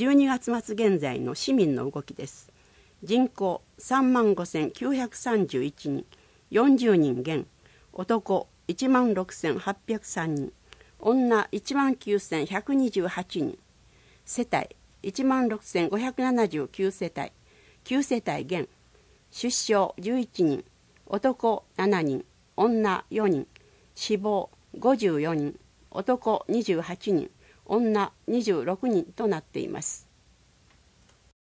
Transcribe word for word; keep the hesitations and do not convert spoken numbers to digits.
じゅうにがつ末現在の市民の動きです。人口さんまんごせんきゅうひゃくさんじゅういちにん、よんじゅうにん減、男いちまんろくせんはっぴゃくさんにん、女いちまんきゅうせんひゃくにじゅうはちにん、世帯いちまんろくせんごひゃくななじゅうきゅう世帯、きゅう世帯減、出生じゅういちにん、男しちにん、女よにん、死亡ごじゅうよにん、男にじゅうはちにん、女にじゅうろくにんとなっています。